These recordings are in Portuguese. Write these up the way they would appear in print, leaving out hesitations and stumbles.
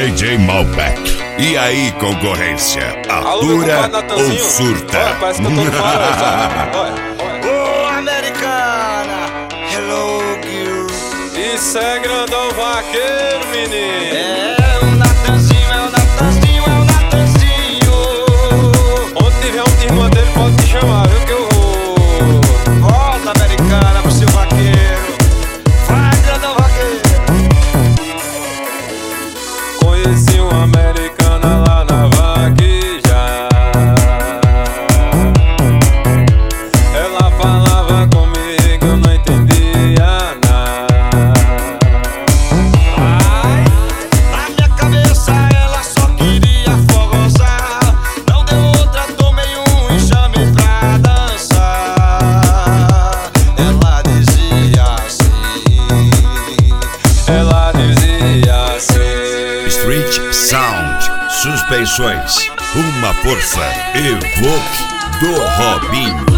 DJ Malbec. E aí, concorrência, atura ou surta? Parece que eu tô no farol. Ô, americana, hello, girl. Isso é grandão vaqueiro, menino. É o Natanzinho, é o Natanzinho, é o Natanzinho. Onde tiver um irmão dele, pode me chamar, viu que eu vou. Volta, americana, pro seu vaqueiro. Vai, grandão vaqueiro. Conheci uma americana lá na vaqueja. Ela falava comigo, eu não entendia nada. Na minha cabeça ela só queria forrosar. Não deu outra, tomei um e chamei pra dançar. Ela dizia assim. Ela dizia assim: Street Sound, suspensões, uma força, Evoque do Robinho.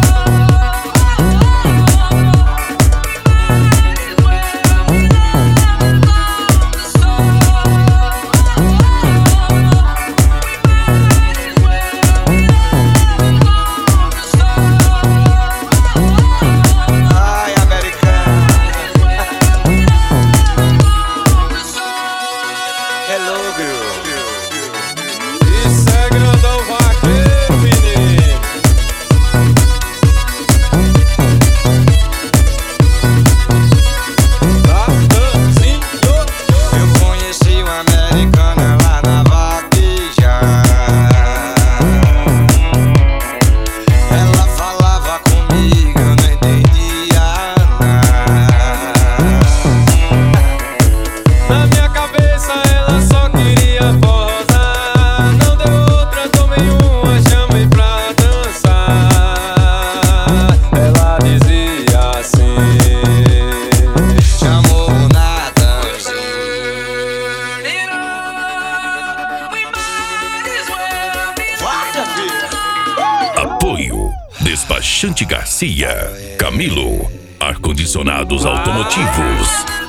Ai, americana. Hello, girl. isso é grandão vaqueiro, menino. Natanzinho. Eu conheci uma americana lá na vaqueja. Ela falava comigo, eu não entendia nada. Na minha cabeça ela só queria forrosar. Não deu outra, tomei uma, chamei pra dançar. Ela dizia assim: Chamou o Natanzinho. Vai, filha. Apoio, Despachante Garcia, Camilo, ar-condicionados automotivos.